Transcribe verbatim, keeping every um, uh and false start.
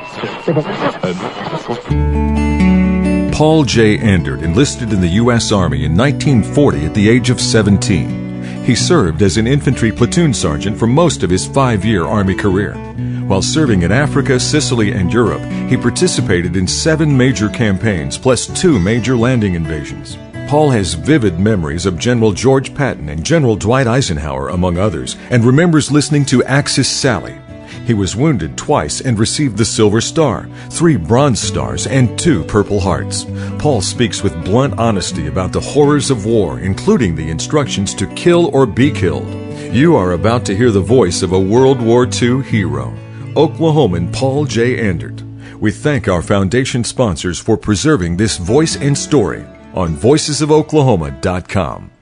Paul J. Andert enlisted in the U S Army in nineteen forty at the age of seventeen. He served as an infantry platoon sergeant for most of his five-year Army career. While serving in Africa, Sicily, and Europe, he participated in seven major campaigns plus two major landing invasions. Paul has vivid memories of General George Patton and General Dwight Eisenhower, among others, and remembers listening to Axis Sally. He was wounded twice and received the Silver Star, three Bronze Stars, and two Purple Hearts. Paul speaks with blunt honesty about the horrors of war, including the instructions to kill or be killed. You are about to hear the voice of a World War Two hero, Oklahoman Paul J. Andert. We thank our foundation sponsors for preserving this voice and story on voices of oklahoma dot com.